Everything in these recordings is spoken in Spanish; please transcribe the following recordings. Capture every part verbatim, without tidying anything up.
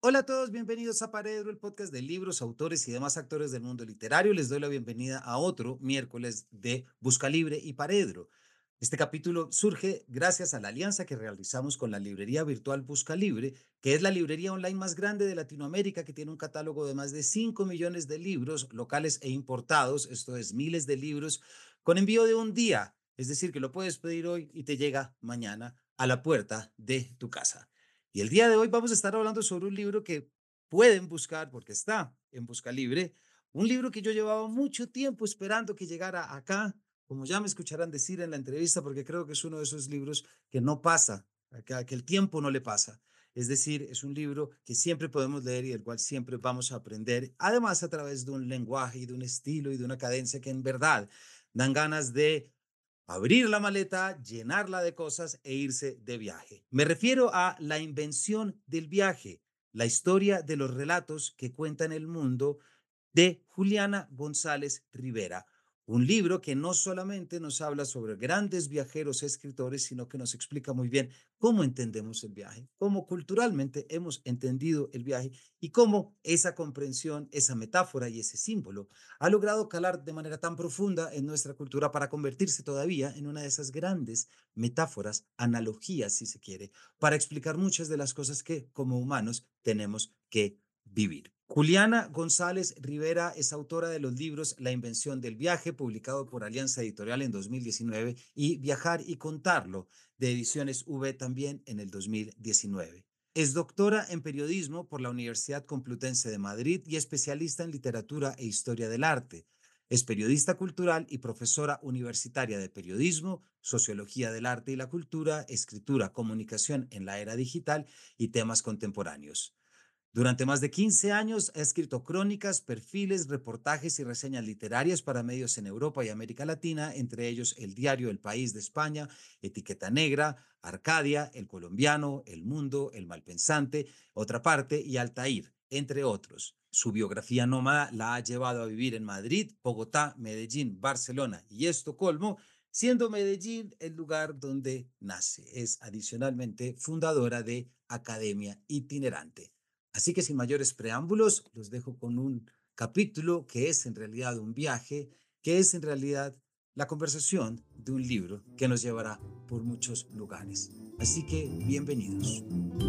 Hola a todos, bienvenidos a Paredro, el podcast de libros, autores y demás actores del mundo literario. Les doy la bienvenida a otro miércoles de Busca Libre y Paredro. Este capítulo surge gracias a la alianza que realizamos con la librería virtual Busca Libre, que es la librería online más grande de Latinoamérica, que tiene un catálogo de más de cinco millones de libros locales e importados, esto es miles de libros, con envío de un día, es decir, que lo puedes pedir hoy y te llega mañana a la puerta de tu casa. Y el día de hoy vamos a estar hablando sobre un libro que pueden buscar porque está en Busca Libre, un libro que yo llevaba mucho tiempo esperando que llegara acá, como ya me escucharán decir en la entrevista, porque creo que es uno de esos libros que no pasa, que, que el tiempo no le pasa. Es decir, es un libro que siempre podemos leer y del cual siempre vamos a aprender, además a través de un lenguaje y de un estilo y de una cadencia que en verdad dan ganas de abrir la maleta, llenarla de cosas e irse de viaje. Me refiero a La invención del viaje, la historia de los relatos que cuentan el mundo de Juliana González Rivera. Un libro que no solamente nos habla sobre grandes viajeros escritores, sino que nos explica muy bien cómo entendemos el viaje, cómo culturalmente hemos entendido el viaje y cómo esa comprensión, esa metáfora y ese símbolo ha logrado calar de manera tan profunda en nuestra cultura para convertirse todavía en una de esas grandes metáforas, analogías, si se quiere, para explicar muchas de las cosas que como humanos tenemos que vivir. Juliana González Rivera es autora de los libros La invención del viaje, publicado por Alianza Editorial en dos mil diecinueve, y Viajar y contarlo, de Ediciones V también en el dos mil diecinueve. Es doctora en periodismo por la Universidad Complutense de Madrid y especialista en literatura e historia del arte. Es periodista cultural y profesora universitaria de periodismo, sociología del arte y la cultura, escritura, comunicación en la era digital y temas contemporáneos. Durante más de quince años ha escrito crónicas, perfiles, reportajes y reseñas literarias para medios en Europa y América Latina, entre ellos El Diario El País de España, Etiqueta Negra, Arcadia, El Colombiano, El Mundo, El Malpensante, Otra Parte y Altair, entre otros. Su biografía nómada la ha llevado a vivir en Madrid, Bogotá, Medellín, Barcelona y Estocolmo, siendo Medellín el lugar donde nace. Es adicionalmente fundadora de Academia Itinerante. Así que sin mayores preámbulos, los dejo con un capítulo que es en realidad un viaje, que es en realidad la conversación de un libro que nos llevará por muchos lugares. Así que bienvenidos.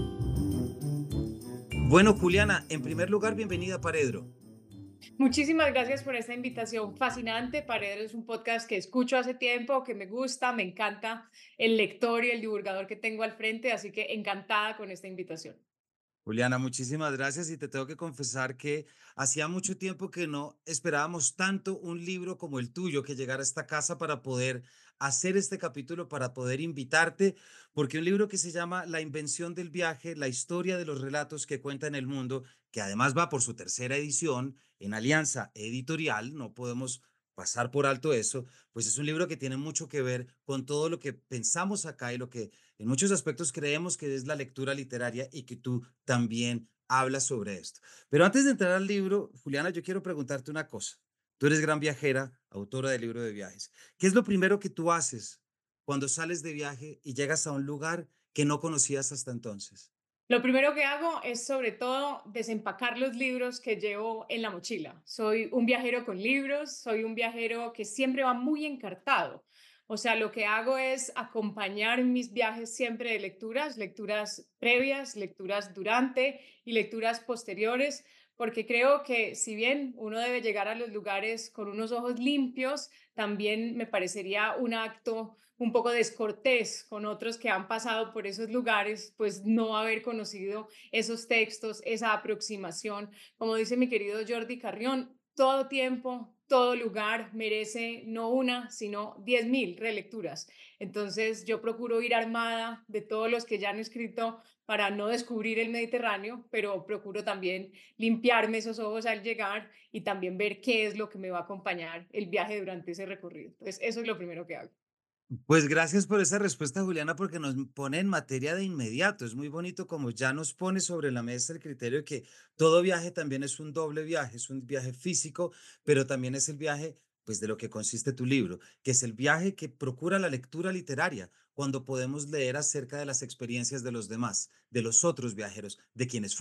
Bueno, Juliana, en primer lugar, bienvenida a Paredro. Muchísimas gracias por esta invitación fascinante. Paredro es un podcast que escucho hace tiempo, que me gusta, me encanta el lector y el divulgador que tengo al frente, así que encantada con esta invitación. Juliana, muchísimas gracias y te tengo que confesar que hacía mucho tiempo que no esperábamos tanto un libro como el tuyo que llegara a esta casa para poder hacer este capítulo, para poder invitarte, porque un libro que se llama La invención del viaje, la historia de los relatos que cuenta en el mundo, que además va por su tercera edición en Alianza Editorial, no podemos pasar por alto eso, pues es un libro que tiene mucho que ver con todo lo que pensamos acá y lo que en muchos aspectos creemos que es la lectura literaria y que tú también hablas sobre esto. Pero antes de entrar al libro, Juliana, yo quiero preguntarte una cosa. Tú eres gran viajera, autora del libro de viajes. ¿Qué es lo primero que tú haces cuando sales de viaje y llegas a un lugar que no conocías hasta entonces? Lo primero que hago es sobre todo desempacar los libros que llevo en la mochila. Soy un viajero con libros, soy un viajero que siempre va muy encartado. O sea, lo que hago es acompañar mis viajes siempre de lecturas, lecturas previas, lecturas durante y lecturas posteriores, porque creo que si bien uno debe llegar a los lugares con unos ojos limpios, también me parecería un acto un poco descortés con otros que han pasado por esos lugares, pues no haber conocido esos textos, esa aproximación. Como dice mi querido Jordi Carrión, todo tiempo, todo lugar merece no una, sino diez mil relecturas. Entonces yo procuro ir armada de todos los que ya han escrito para no descubrir el Mediterráneo, pero procuro también limpiarme esos ojos al llegar y también ver qué es lo que me va a acompañar el viaje durante ese recorrido. Entonces eso es lo primero que hago. Pues gracias por esa respuesta, Juliana, porque nos pone en materia de inmediato. Es muy bonito como ya nos pone sobre la mesa el criterio de que todo viaje también es un doble viaje, es un viaje físico, pero también es el viaje, pues, de lo que consiste tu libro, que es el viaje que procura la lectura literaria, cuando podemos leer acerca de las experiencias de los demás, de los otros viajeros, de quienes fueron.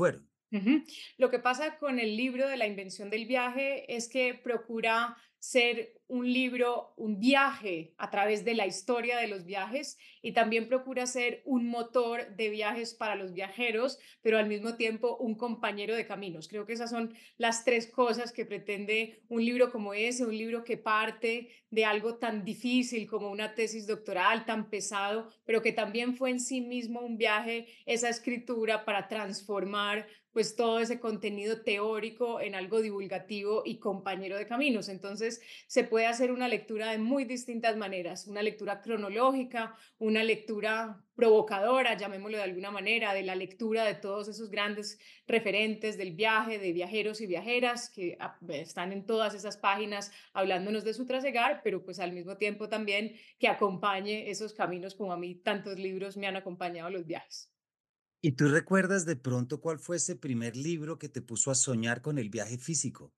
Ujú. Lo que pasa con el libro de la invención del viaje es que procura ser un libro, un viaje a través de la historia de los viajes y también procura ser un motor de viajes para los viajeros, pero al mismo tiempo un compañero de caminos. Creo que esas son las tres cosas que pretende un libro como ese, un libro que parte de algo tan difícil como una tesis doctoral, tan pesado, pero que también fue en sí mismo un viaje, esa escritura para transformar pues todo ese contenido teórico en algo divulgativo y compañero de caminos. Entonces se puede hacer una lectura de muy distintas maneras, una lectura cronológica, una lectura provocadora, llamémoslo de alguna manera, de la lectura de todos esos grandes referentes del viaje, de viajeros y viajeras que ah, están en todas esas páginas hablándonos de su trasegar, pero pues al mismo tiempo también que acompañe esos caminos como a mí tantos libros me han acompañado a los viajes. ¿Y tú recuerdas de pronto cuál fue ese primer libro que te puso a soñar con el viaje físico?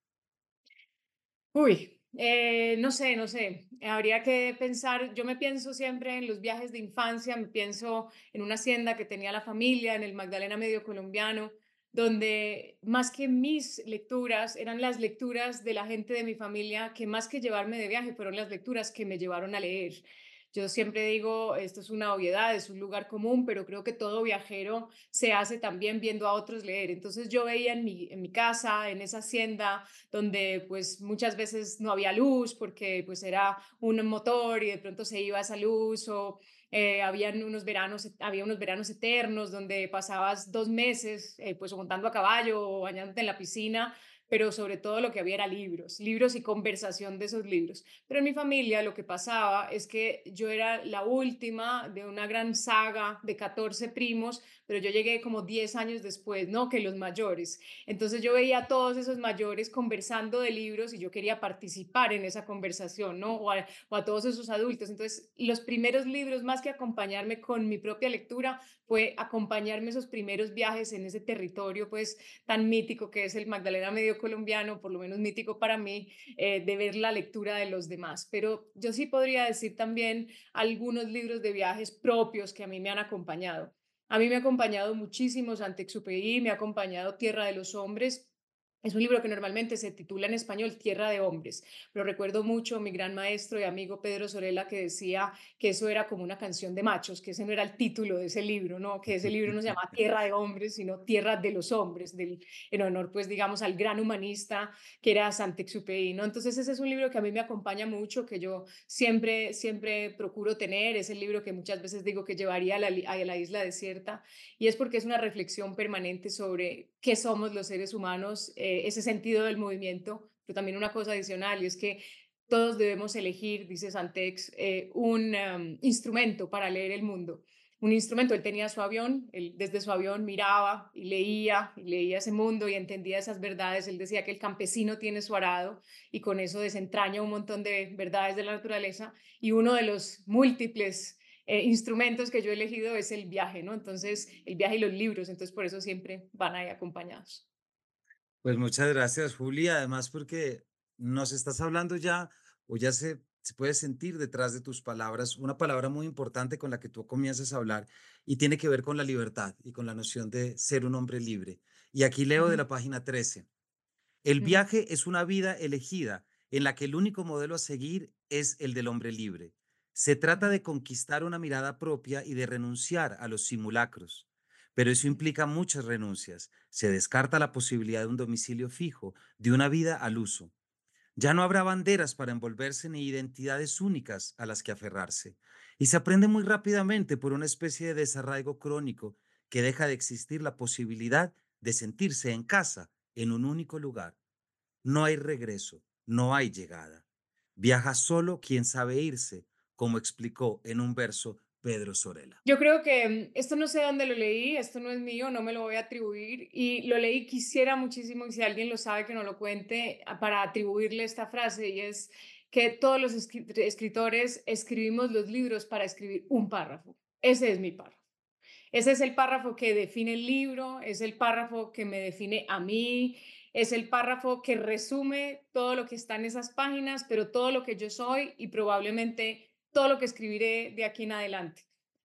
Uy, eh, no sé, no sé. Habría que pensar, yo me pienso siempre en los viajes de infancia, me pienso en una hacienda que tenía la familia, en el Magdalena Medio Colombiano, donde más que mis lecturas, eran las lecturas de la gente de mi familia que más que llevarme de viaje, fueron las lecturas que me llevaron a leer. Yo siempre digo, esto es una obviedad, es un lugar común, pero creo que todo viajero se hace también viendo a otros leer. Entonces yo veía en mi, en mi casa, en esa hacienda, donde pues muchas veces no había luz porque pues era un motor y de pronto se iba esa luz o eh, habían unos veranos, había unos veranos eternos donde pasabas dos meses eh, pues o montando a caballo o bañándote en la piscina, pero sobre todo lo que había era libros, libros y conversación de esos libros. Pero en mi familia lo que pasaba es que yo era la última de una gran saga de catorce primos, pero yo llegué como diez años después, ¿no? Que los mayores. Entonces yo veía a todos esos mayores conversando de libros y yo quería participar en esa conversación, ¿no? O a, o a todos esos adultos. Entonces los primeros libros, más que acompañarme con mi propia lectura, fue acompañarme esos primeros viajes en ese territorio, pues tan mítico que es el Magdalena Medio Colombiano, por lo menos mítico para mí, eh, de ver la lectura de los demás. Pero yo sí podría decir también algunos libros de viajes propios que a mí me han acompañado. A mí me ha acompañado muchísimo Saint-Exupéry, me ha acompañado Tierra de los Hombres. Es un libro que normalmente se titula en español Tierra de Hombres, pero recuerdo mucho a mi gran maestro y amigo Pedro Sorella que decía que eso era como una canción de machos, que ese no era el título de ese libro, ¿no? Que ese libro no se llama Tierra de Hombres, sino Tierra de los Hombres, del, en honor, pues, digamos, al gran humanista que era Saint-Exupéry, ¿no? Entonces ese es un libro que a mí me acompaña mucho, que yo siempre, siempre procuro tener, es el libro que muchas veces digo que llevaría a la, a la isla desierta, y es porque es una reflexión permanente sobre qué somos los seres humanos, eh, ese sentido del movimiento, pero también una cosa adicional, y es que todos debemos elegir, dice Santex, eh, un um, instrumento para leer el mundo. Un instrumento, él tenía su avión, él desde su avión miraba y leía, y leía ese mundo y entendía esas verdades. Él decía que el campesino tiene su arado y con eso desentraña un montón de verdades de la naturaleza, y uno de los múltiples eh, instrumentos que yo he elegido es el viaje, ¿no? Entonces, el viaje y los libros, entonces por eso siempre van ahí acompañados. Pues muchas gracias, Juli. Además, porque nos estás hablando ya, o ya se, se puede sentir detrás de tus palabras, una palabra muy importante con la que tú comienzas a hablar y tiene que ver con la libertad y con la noción de ser un hombre libre. Y aquí leo de Ujú, la página trece. El ujú, viaje es una vida elegida en la que el único modelo a seguir es el del hombre libre. Se trata ujú, de conquistar una mirada propia y de renunciar a los simulacros. Pero eso ujú. implica muchas renuncias. Se descarta la posibilidad de un domicilio fijo, de una vida al uso. Ya no habrá banderas para envolverse ni identidades únicas a las que aferrarse. Y se aprende muy rápidamente por una especie de desarraigo crónico que deja de existir la posibilidad de sentirse en casa en un único lugar. No hay regreso, no hay llegada. Viaja solo quien sabe irse, como explicó en un verso Pedro Sorela. Yo creo que mm, esto no sé dónde lo leí, esto no es mío, no me lo voy a atribuir y lo leí, quisiera muchísimo y si alguien lo sabe que no lo cuente a- para atribuirle esta frase y es que todos los escri- escritores escribimos los libros para escribir un párrafo. Ese es mi párrafo. Ese es el párrafo que define el libro, es el párrafo que me define a mí, es el párrafo que resume todo lo que está en esas páginas, pero todo lo que yo soy y probablemente todo lo que escribiré de aquí en adelante.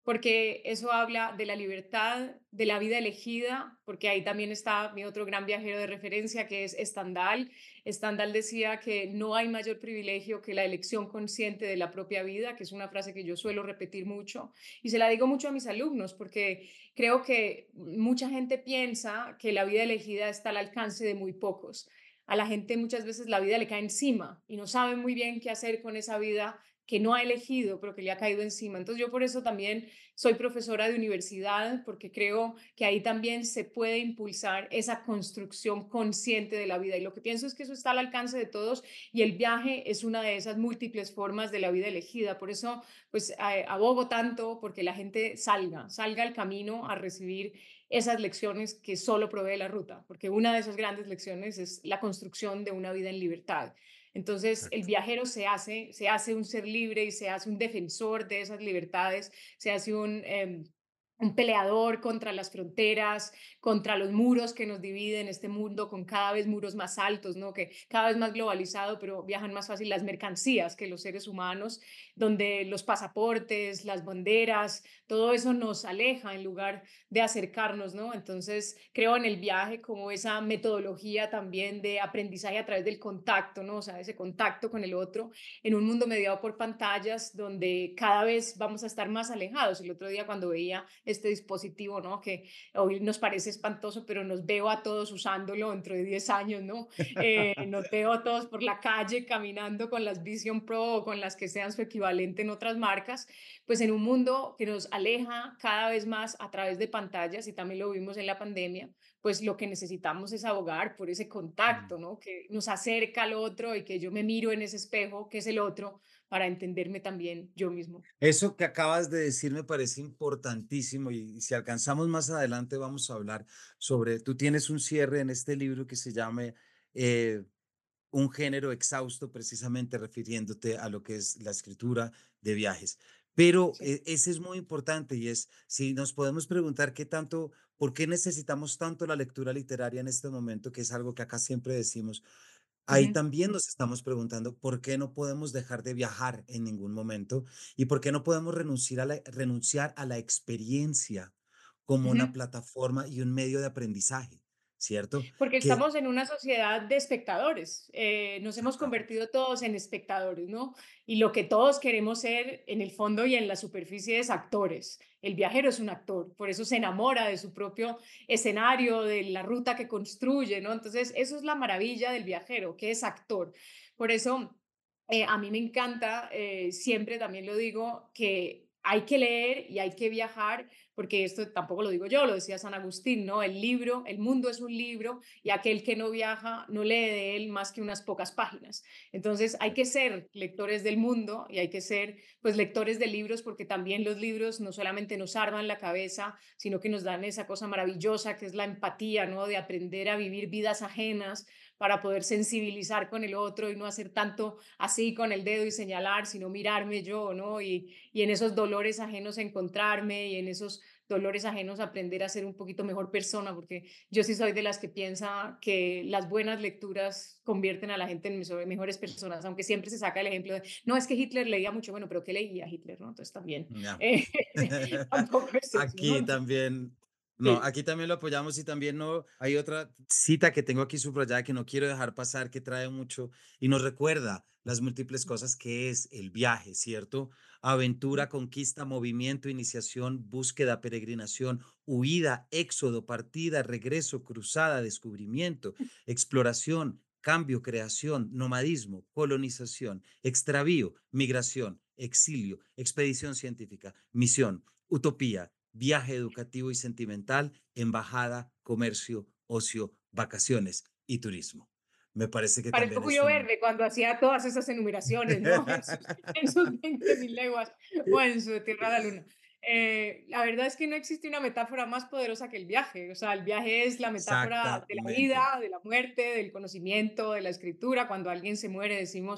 porque eso habla de la libertad, de la vida elegida, porque ahí también está mi otro gran viajero de referencia, que es Stendhal. Stendhal decía que no hay mayor privilegio que la elección consciente de la propia vida, que es una frase que yo suelo repetir mucho, y se la digo mucho a mis alumnos, porque creo que mucha gente piensa que la vida elegida está al alcance de muy pocos. A la gente muchas veces la vida le cae encima y no saben muy bien qué hacer con esa vida que no ha elegido, pero que le ha caído encima. Entonces yo por eso también soy profesora de universidad, porque creo que ahí también se puede impulsar esa construcción consciente de la vida. Y lo que pienso es que eso está al alcance de todos y el viaje es una de esas múltiples formas de la vida elegida. Por eso, pues eh, abogo tanto porque la gente salga, salga al camino a recibir esas lecciones que solo provee la ruta, porque una de esas grandes lecciones es la construcción de una vida en libertad. Entonces, el Exacto. viajero se hace, se hace un ser libre y se hace un defensor de esas libertades, se hace un, eh, un peleador contra las fronteras, contra los muros que nos dividen, este mundo con cada vez muros más altos, ¿no? Que cada vez más globalizado, pero viajan más fácil las mercancías que los seres humanos, donde los pasaportes, las banderas, todo eso nos aleja en lugar de acercarnos, ¿no? Entonces, creo en el viaje como esa metodología también de aprendizaje a través del contacto, ¿no? O sea, ese contacto con el otro en un mundo mediado por pantallas donde cada vez vamos a estar más alejados. El otro día cuando veía este dispositivo, ¿no? Que hoy nos parece espantoso, pero nos veo a todos usándolo dentro de diez años, ¿no? Eh, nos veo a todos por la calle caminando con las Vision Pro o con las que sean su equivalente en otras marcas, pues en un mundo que nos aleja cada vez más a través de pantallas, y también lo vimos en la pandemia, pues lo que necesitamos es abogar por ese Mm. contacto, ¿no? Que nos acerca al otro y que yo me miro en ese espejo, que es el otro, para entenderme también yo mismo. Eso que acabas de decir me parece importantísimo y si alcanzamos más adelante vamos a hablar sobre, tú tienes un cierre en este libro que se llama eh, Un género exhausto, precisamente refiriéndote a lo que es la escritura de viajes. Pero Sí. eh, ese es muy importante y es, si nos podemos preguntar qué tanto, por qué necesitamos tanto la lectura literaria en este momento, que es algo que acá siempre decimos, ahí Ujú, también nos estamos preguntando por qué no podemos dejar de viajar en ningún momento y por qué no podemos renunciar a la, renunciar a la experiencia como una ujú. plataforma y un medio de aprendizaje, ¿cierto? Porque Que estamos en una sociedad de espectadores, eh, nos hemos exactamente. convertido todos en espectadores, ¿no? Y lo que todos queremos ser en el fondo y en la superficie es actores. El viajero es un actor, por eso se enamora de su propio escenario, de la ruta que construye, ¿no? Entonces, eso es la maravilla del viajero, que es actor. Por eso, eh, a mí me encanta, eh, siempre también lo digo, que hay que leer y hay que viajar, porque esto tampoco lo digo yo, lo decía San Agustín, ¿no? El libro, el mundo es un libro y aquel que no viaja no lee de él más que unas pocas páginas. Entonces hay que ser lectores del mundo y hay que ser pues lectores de libros, porque también los libros no solamente nos arman la cabeza, sino que nos dan esa cosa maravillosa que es la empatía, ¿no? De aprender a vivir vidas ajenas para poder sensibilizar con el otro y no hacer tanto así con el dedo y señalar, sino mirarme yo, ¿no? Y, y en esos dolores ajenos encontrarme y en esos dolores ajenos aprender a ser un poquito mejor persona, porque yo sí soy de las que piensa que las buenas lecturas convierten a la gente en meso- mejores personas, aunque siempre se saca el ejemplo de, no, es que Hitler leía mucho, bueno, pero ¿qué leía Hitler? ¿No? Entonces también, Ya. eh, tampoco es eso, ¿no? Aquí también, no, Sí. aquí también lo apoyamos y también no, hay otra cita que tengo aquí subrayada que no quiero dejar pasar, que trae mucho y nos recuerda las múltiples cosas que es el viaje, ¿cierto? Aventura, conquista, movimiento, iniciación, búsqueda, peregrinación, huida, éxodo, partida, regreso, cruzada, descubrimiento, exploración, cambio, creación, nomadismo, colonización, extravío, migración, exilio, expedición científica, misión, utopía, viaje educativo y sentimental, embajada, comercio, ocio, vacaciones y turismo. Me parece que Parezco también es Julio un... Verne cuando hacía todas esas enumeraciones, ¿no? En sus, en sus veinte mil leguas o en su Tierra a la Luna. Eh, la verdad es que no existe una metáfora más poderosa que el viaje. O sea, el viaje es la metáfora de la Exactamente. vida, de la muerte, del conocimiento, de la escritura. Cuando alguien se muere decimos,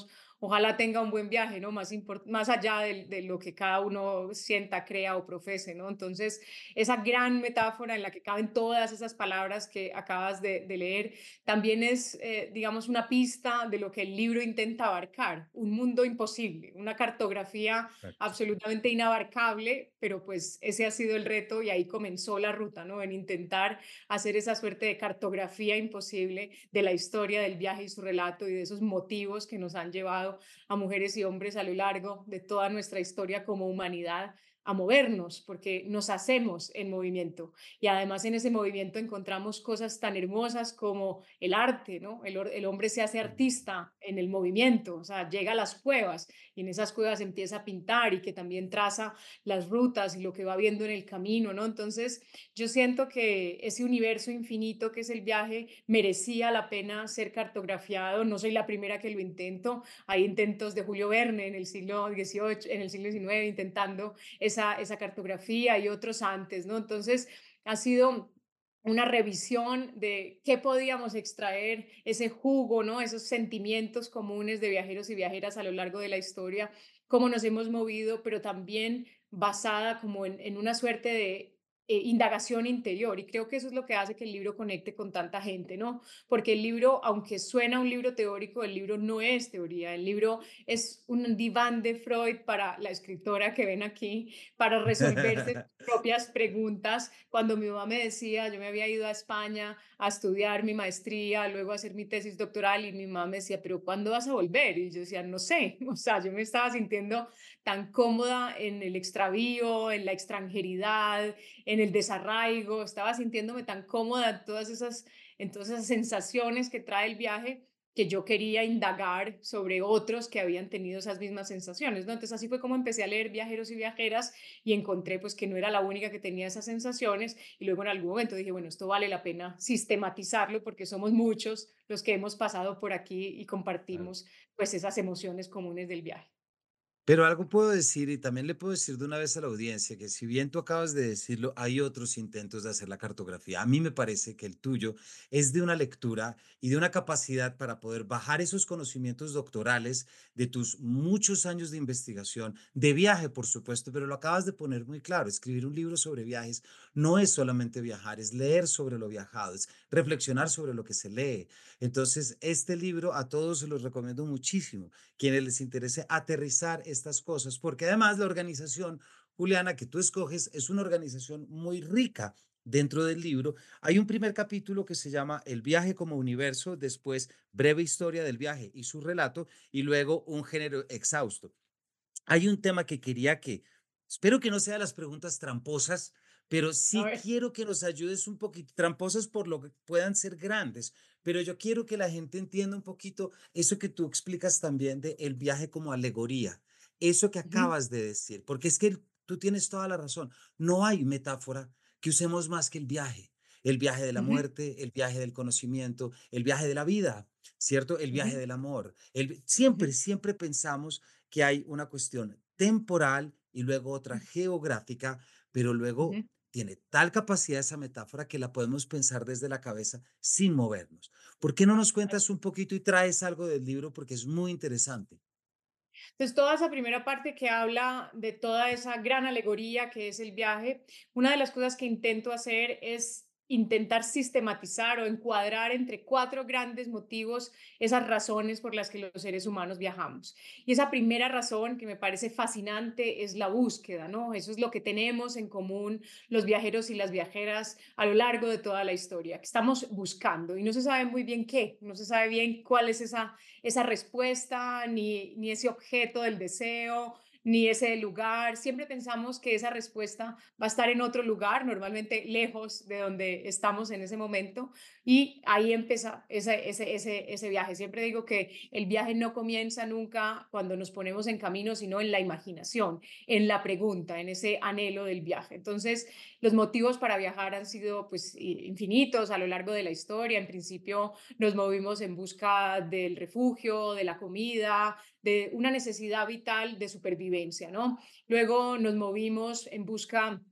ojalá tenga un buen viaje, ¿no? Más, import- más allá de, de lo que cada uno sienta, crea o profese, ¿no? Entonces, esa gran metáfora en la que caben todas esas palabras que acabas de, de leer, también es, eh, digamos, una pista de lo que el libro intenta abarcar, un mundo imposible, una cartografía Exacto. absolutamente inabarcable, pero pues ese ha sido el reto y ahí comenzó la ruta, ¿no? En intentar hacer esa suerte de cartografía imposible de la historia del viaje y su relato y de esos motivos que nos han llevado a mujeres y hombres a lo largo de toda nuestra historia como humanidad a movernos, porque nos hacemos en movimiento. Y además en ese movimiento encontramos cosas tan hermosas como el arte, ¿no? El, el hombre se hace artista en el movimiento, o sea, llega a las cuevas y en esas cuevas empieza a pintar y que también traza las rutas y lo que va viendo en el camino, ¿no? Entonces, yo siento que ese universo infinito que es el viaje merecía la pena ser cartografiado. No soy la primera que lo intento. Hay intentos de Julio Verne en el siglo dieciocho, en el siglo diecinueve, intentando esa, esa cartografía y otros antes, ¿no? Entonces, ha sido una revisión de qué podíamos extraer, ese jugo, ¿no? Esos sentimientos comunes de viajeros y viajeras a lo largo de la historia, cómo nos hemos movido, pero también basada como en, en una suerte de eh, indagación interior. Y creo que eso es lo que hace que el libro conecte con tanta gente, ¿no? Porque el libro, aunque suena un libro teórico, el libro no es teoría. El libro es un diván de Freud para la escritora que ven aquí, para resolverse sus propias preguntas. Cuando mi mamá me decía, yo me había ido a España a estudiar mi maestría, luego a hacer mi tesis doctoral, y mi mamá me decía, pero ¿cuándo vas a volver? Y yo decía, no sé, o sea, yo me estaba sintiendo tan cómoda en el extravío, en la extranjeridad, en el desarraigo, estaba sintiéndome tan cómoda en todas esas, en todas esas sensaciones que trae el viaje, que yo quería indagar sobre otros que habían tenido esas mismas sensaciones, ¿no? Entonces así fue como empecé a leer Viajeros y Viajeras y encontré pues que no era la única que tenía esas sensaciones y luego en algún momento dije, bueno, esto vale la pena sistematizarlo porque somos muchos los que hemos pasado por aquí y Claro. compartimos pues esas emociones comunes del viaje. Pero algo puedo decir, y también le puedo decir de una vez a la audiencia, que si bien tú acabas de decirlo, hay otros intentos de hacer la cartografía. A mí me parece que el tuyo es de una lectura y de una capacidad para poder bajar esos conocimientos doctorales de tus muchos años de investigación, de viaje, por supuesto, pero lo acabas de poner muy claro. Escribir un libro sobre viajes no es solamente viajar, es leer sobre lo viajado, es reflexionar sobre lo que se lee. Entonces, este libro a todos se los recomiendo muchísimo, quienes les interese aterrizar estas cosas, porque además la organización, Juliana, que tú escoges, es una organización muy rica. Dentro del libro hay un primer capítulo que se llama El viaje como universo, después breve historia del viaje y su relato, y luego un género exhausto. Hay un tema que quería que, espero que no sean las preguntas tramposas, pero A sí ver. quiero que nos ayudes un poquito, tramposas por lo que puedan ser grandes, pero yo quiero que la gente entienda un poquito eso que tú explicas también de el viaje como alegoría, eso que Ujú, acabas de decir, porque es que el- tú tienes toda la razón, no hay metáfora que usemos más que el viaje. El viaje de la ujú, muerte, el viaje del conocimiento, el viaje de la vida, ¿cierto? El viaje ujú, del amor. El, siempre, ujú, siempre pensamos que hay una cuestión temporal y luego otra geográfica, pero luego ujú. tiene tal capacidad esa metáfora que la podemos pensar desde la cabeza sin movernos. ¿Por qué no nos cuentas un poquito y traes algo del libro? Porque es muy interesante. Entonces, toda esa primera parte que habla de toda esa gran alegoría que es el viaje, una de las cosas que intento hacer es intentar sistematizar o encuadrar entre cuatro grandes motivos esas razones por las que los seres humanos viajamos. Y esa primera razón que me parece fascinante es la búsqueda, ¿no? Eso es lo que tenemos en común los viajeros y las viajeras a lo largo de toda la historia, que estamos buscando y no se sabe muy bien qué, no se sabe bien cuál es esa esa respuesta, ni, ni ese objeto del deseo, ni ese lugar. Siempre pensamos que esa respuesta va a estar en otro lugar, normalmente lejos de donde estamos en ese momento, y ahí empieza ese, ese, ese, ese viaje. Siempre digo que el viaje no comienza nunca cuando nos ponemos en camino, sino en la imaginación, en la pregunta, en ese anhelo del viaje. Entonces, los motivos para viajar han sido pues infinitos a lo largo de la historia. En principio, nos movimos en busca del refugio, de la comida, de una necesidad vital de supervivencia, ¿no? Luego nos movimos en busca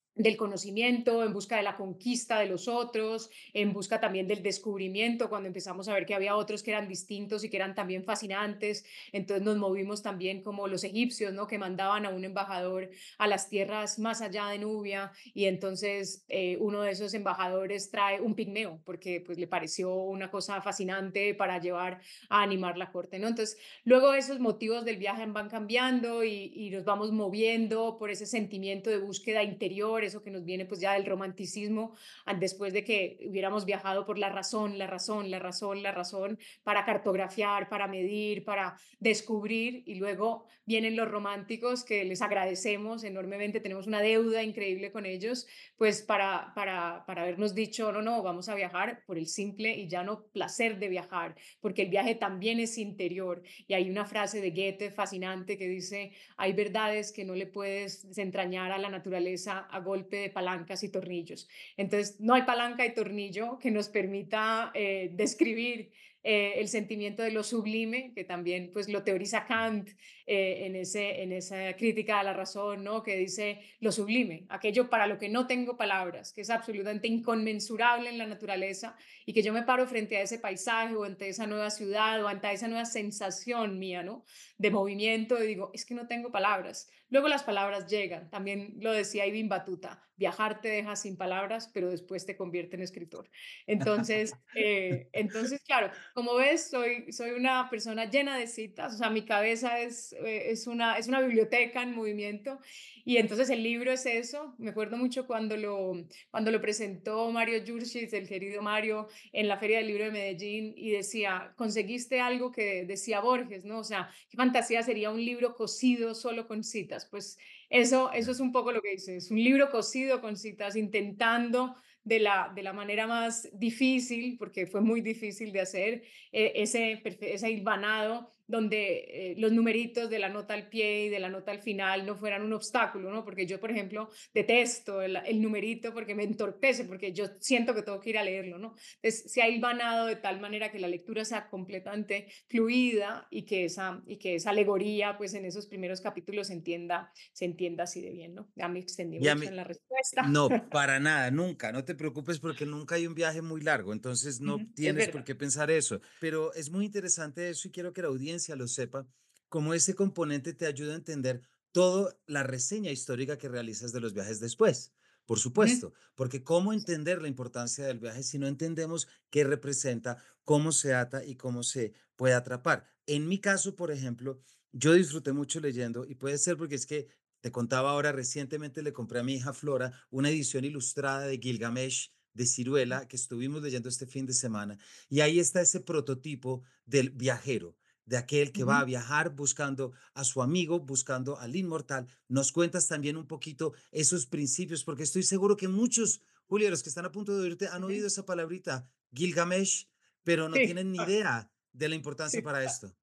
del conocimiento, en busca de la conquista de los otros, en busca también del descubrimiento, cuando empezamos a ver que había otros que eran distintos y que eran también fascinantes. Entonces nos movimos también como los egipcios, ¿no? Que mandaban a un embajador a las tierras más allá de Nubia, y entonces eh, uno de esos embajadores trae un pigmeo porque pues le pareció una cosa fascinante para llevar a animar la corte, ¿no? Entonces luego esos motivos del viaje van cambiando y, y nos vamos moviendo por ese sentimiento de búsqueda interior, eso que nos viene pues ya del romanticismo, ah, después de que hubiéramos viajado por la razón, la razón, la razón, la razón, para cartografiar, para medir, para descubrir, y luego vienen los románticos que les agradecemos enormemente, tenemos una deuda increíble con ellos, pues para, para, para habernos dicho, no, no, vamos a viajar por el simple y llano placer de viajar, porque el viaje también es interior. Y hay una frase de Goethe fascinante que dice, hay verdades que no le puedes desentrañar a la naturaleza a golpe de palancas y tornillos. Entonces, no hay palanca y tornillo que nos permita eh, describir eh, el sentimiento de lo sublime, que también pues lo teoriza Kant eh, en, ese, en esa crítica a la razón, ¿no? Que dice lo sublime, aquello para lo que no tengo palabras, que es absolutamente inconmensurable en la naturaleza, y que yo me paro frente a ese paisaje o ante esa nueva ciudad o ante esa nueva sensación mía, ¿no? De movimiento, y digo, es que no tengo palabras. Luego las palabras llegan, también lo decía Ibn Batuta, viajar te deja sin palabras, pero después te convierte en escritor. Entonces, eh, entonces claro, como ves, soy, soy una persona llena de citas, o sea, mi cabeza es, eh, es, una, es una biblioteca en movimiento, y entonces el libro es eso. Me acuerdo mucho cuando lo, cuando lo presentó Mario Jurchis, el querido Mario, en la Feria del Libro de Medellín, y decía, conseguiste algo que decía Borges, ¿no? O sea, qué fantasía sería un libro cosido solo con citas. Pues eso, eso es un poco lo que dice, es un libro cosido con citas, intentando de la, de la manera más difícil, porque fue muy difícil de hacer, eh, ese, ese hilvanado donde eh, los numeritos de la nota al pie y de la nota al final no fueran un obstáculo, ¿no? Porque yo, por ejemplo, detesto el, el numerito porque me entorpece, porque yo siento que tengo que ir a leerlo, ¿no? Entonces, se ha hilvanado de tal manera que la lectura sea completamente fluida, y que esa, y que esa alegoría, pues en esos primeros capítulos se entienda, se entienda así de bien, ¿no? Ya me extendí Y a mucho mí, en la respuesta. no, para nada, nunca, no te preocupes porque nunca hay un viaje muy largo, entonces no Ujú, es tienes por verdad. qué pensar eso, pero es muy interesante eso y quiero que la audiencia lo sepa, cómo ese componente te ayuda a entender toda la reseña histórica que realizas de los viajes después. Por Ujú, supuesto, porque cómo entender la importancia del viaje si no entendemos qué representa, cómo se ata y cómo se puede atrapar. En mi caso, por ejemplo, yo disfruté mucho leyendo y puede ser porque es que te contaba ahora, recientemente le compré a mi hija Flora una edición ilustrada de Gilgamesh de Ciruela que estuvimos leyendo este fin de semana. Y ahí está ese prototipo del viajero, de aquel que va ujú. a viajar buscando a su amigo, buscando al inmortal. Nos cuentas también un poquito esos principios, porque estoy seguro que muchos, Julio, los que están a punto de oírte, han Ujú. oído esa palabrita, Gilgamesh, pero no Sí, tienen ni ah, idea de la importancia sí, para total. esto.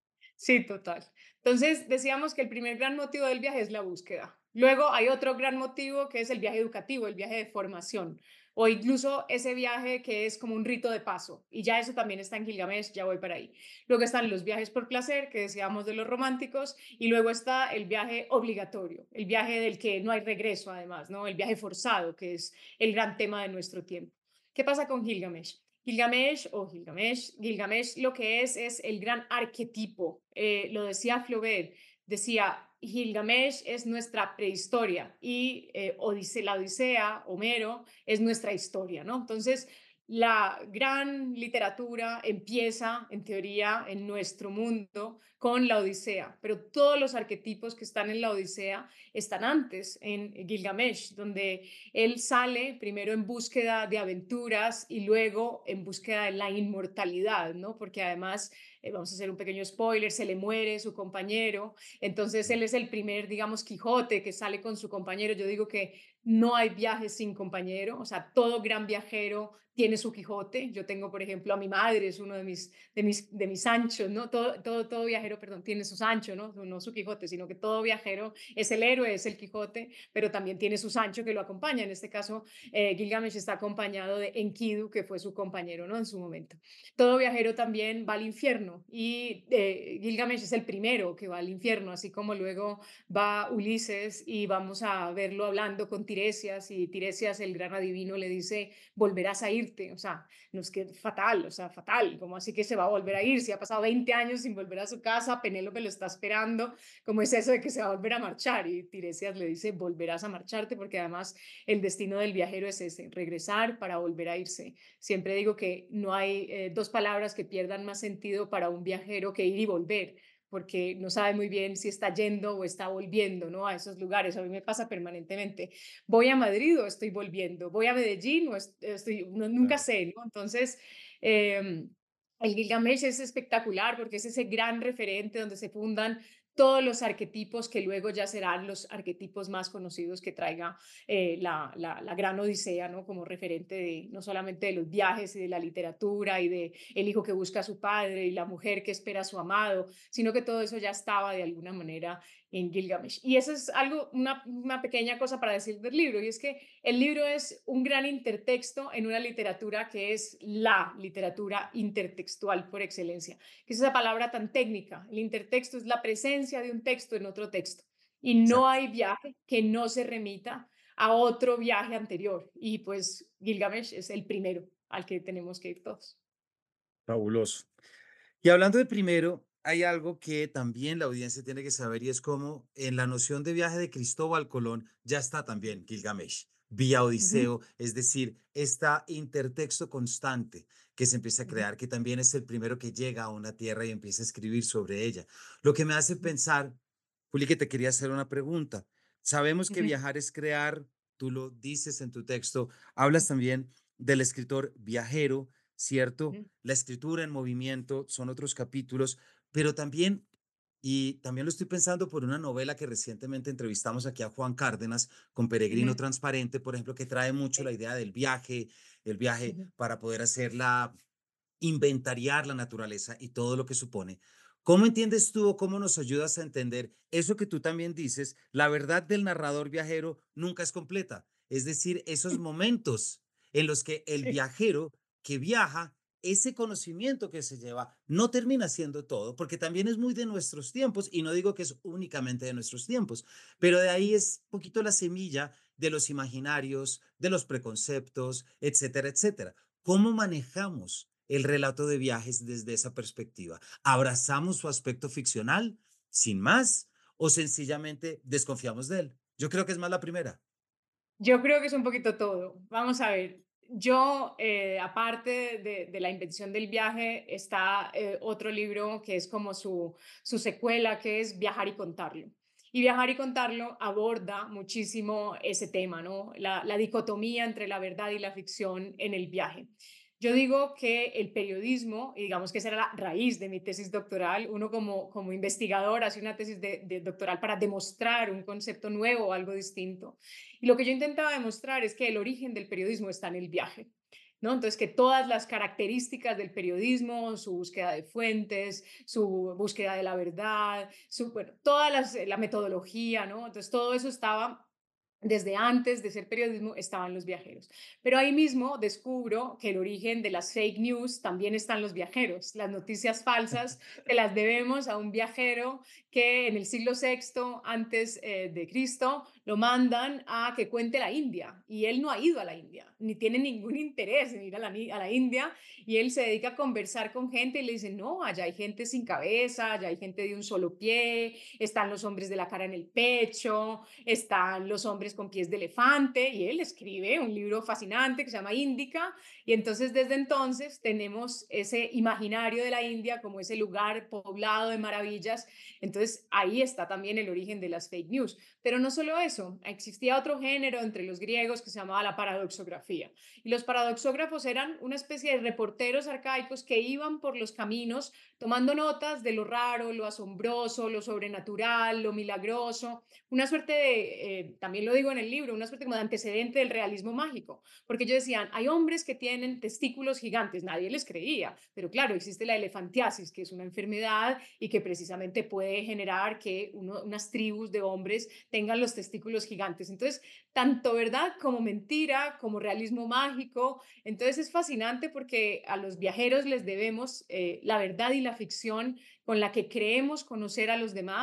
Sí, total. Entonces, decíamos que el primer gran motivo del viaje es la búsqueda. Luego hay otro gran motivo que es el viaje educativo, el viaje de formación, o incluso ese viaje que es como un rito de paso. Y ya eso también está en Gilgamesh, ya voy para ahí. Luego están los viajes por placer, que decíamos de los románticos, y luego está el viaje obligatorio, el viaje del que no hay regreso además, ¿no? El viaje forzado, que es el gran tema de nuestro tiempo. ¿Qué pasa con Gilgamesh? Gilgamesh o Gilgamesh, Gilgamesh lo que es es el gran arquetipo. Eh, lo decía Flaubert, decía, Gilgamesh es nuestra prehistoria y eh, Odise- la Odisea, Homero, es nuestra historia, ¿no? Entonces, la gran literatura empieza, en teoría, en nuestro mundo con la Odisea, pero todos los arquetipos que están en la Odisea están antes, en Gilgamesh, donde él sale primero en búsqueda de aventuras y luego en búsqueda de la inmortalidad, ¿no? Porque además, eh, vamos a hacer un pequeño spoiler, se le muere su compañero, entonces él es el primer, digamos, Quijote que sale con su compañero. Yo digo que no hay viaje sin compañero, o sea, todo gran viajero tiene su Quijote. Yo tengo, por ejemplo, a mi madre, es uno de mis, de mis, de mis Sanchos, ¿no? Todo, todo, todo viajero, perdón, tiene su Sancho, ¿no? No su Quijote, sino que todo viajero es el héroe, es el Quijote, pero también tiene su Sancho que lo acompaña. En este caso, eh, Gilgamesh está acompañado de Enkidu, que fue su compañero, ¿no? En su momento. Todo viajero también va al infierno, y eh, Gilgamesh es el primero que va al infierno, así como luego va Ulises y vamos a verlo hablando con Tiresias y Tiresias, el gran adivino, le dice, volverás a irte, o sea, nos queda fatal, o sea, fatal, como así que se va a volver a ir, si ha pasado veinte años sin volver a su casa, Penélope lo está esperando, ¿cómo es eso de que se va a volver a marchar? Y Tiresias le dice, volverás a marcharte porque además el destino del viajero es ese, regresar para volver a irse. Siempre digo que no hay eh, dos palabras que pierdan más sentido para un viajero que ir y volver, porque no sabe muy bien si está yendo o está volviendo, ¿no? A esos lugares. A mí me pasa permanentemente. Voy a Madrid o estoy volviendo, voy a Medellín o est- estoy, no- nunca Claro. sé, ¿no? Entonces, eh, el Gilgamesh es espectacular porque es ese gran referente donde se fundan todos los arquetipos que luego ya serán los arquetipos más conocidos que traiga eh, la, la, la gran Odisea, ¿no? Como referente de no solamente de los viajes y de la literatura y de el hijo que busca a su padre y la mujer que espera a su amado, sino que todo eso ya estaba de alguna manera en Gilgamesh. Y eso es algo, una, una pequeña cosa para decir del libro, y es que el libro es un gran intertexto en una literatura que es la literatura intertextual por excelencia, que es esa palabra tan técnica. El intertexto es la presencia de un texto en otro texto. Y no Exacto. hay viaje que no se remita a otro viaje anterior. Y pues Gilgamesh es el primero al que tenemos que ir todos. Fabuloso. Y hablando de primero, hay algo que también la audiencia tiene que saber y es como en la noción de viaje de Cristóbal Colón ya está también Gilgamesh, vía Ujú, Odiseo, es decir, está intertexto constante que se empieza a ujú, crear, que también es el primero que llega a una tierra y empieza a escribir sobre ella. Lo que me hace ujú, pensar, Juli, que te quería hacer una pregunta. Sabemos que ujú, viajar es crear, tú lo dices en tu texto, hablas también del escritor viajero, ¿cierto? ujú, La escritura en movimiento son otros capítulos, pero también, y también lo estoy pensando por una novela que recientemente entrevistamos aquí a Juan Cárdenas con Peregrino ujú, Transparente, por ejemplo, que trae mucho la sí, idea del viaje, el viaje ujú. para poder hacerla, inventariar la naturaleza y todo lo que supone. ¿Cómo entiendes tú o cómo nos ayudas a entender eso que tú también dices? La verdad del narrador viajero nunca es completa. Es decir, esos momentos en los que el Sí. viajero que viaja, ese conocimiento que se lleva, no termina siendo todo, porque también es muy de nuestros tiempos, y no digo que es únicamente de nuestros tiempos, pero de ahí es poquito la semilla de los imaginarios, de los preconceptos, etcétera, etcétera. ¿Cómo manejamos el relato de viajes desde esa perspectiva? ¿Abrazamos su aspecto ficcional sin más o sencillamente desconfiamos de él? Yo creo que es más la primera. Yo creo que es un poquito todo. Vamos a ver, yo, eh, aparte de, de la invención del viaje, está eh, otro libro que es como su, su secuela, que es Viajar y contarlo. Y Viajar y contarlo aborda muchísimo ese tema, ¿no? La, la dicotomía entre la verdad y la ficción en el viaje. Yo digo que el periodismo, y digamos que esa era la raíz de mi tesis doctoral, uno como, como investigador hace una tesis de, de doctoral para demostrar un concepto nuevo o algo distinto. Y lo que yo intentaba demostrar es que el origen del periodismo está en el viaje. ¿No? Entonces, que todas las características del periodismo, su búsqueda de fuentes, su búsqueda de la verdad, su, bueno, toda las, la metodología, ¿no? Entonces, todo eso estaba desde antes de ser periodismo, estaban los viajeros. Pero ahí mismo descubro que el origen de las fake news también están los viajeros. Las noticias falsas se las debemos a un viajero que en el siglo sexto antes eh, de Cristo lo mandan a que cuente la India y él no ha ido a la India, ni tiene ningún interés en ir a la, a la India y él se dedica a conversar con gente y le dice, no, allá hay gente sin cabeza, allá hay gente de un solo pie, están los hombres de la cara en el pecho, están los hombres con pies de elefante y él escribe un libro fascinante que se llama Índica y entonces desde entonces tenemos ese imaginario de la India como ese lugar poblado de maravillas. Entonces ahí está también el origen de las fake news. Pero no solo eso, existía otro género entre los griegos que se llamaba la paradoxografía. Y los paradoxógrafos eran una especie de reporteros arcaicos que iban por los caminos tomando notas de lo raro, lo asombroso, lo sobrenatural, lo milagroso, una suerte de, eh, también lo digo en el libro, una suerte como de antecedente del realismo mágico, porque ellos decían, hay hombres que tienen testículos gigantes, nadie les creía, pero claro, existe la elefantiasis, que es una enfermedad y que precisamente puede generar que uno, unas tribus de hombres tengan los testículos gigantes. Entonces, tanto verdad como mentira, como realismo mágico, entonces es fascinante porque a los viajeros les debemos eh, la verdad y la ficción con la que creemos conocer a los demás,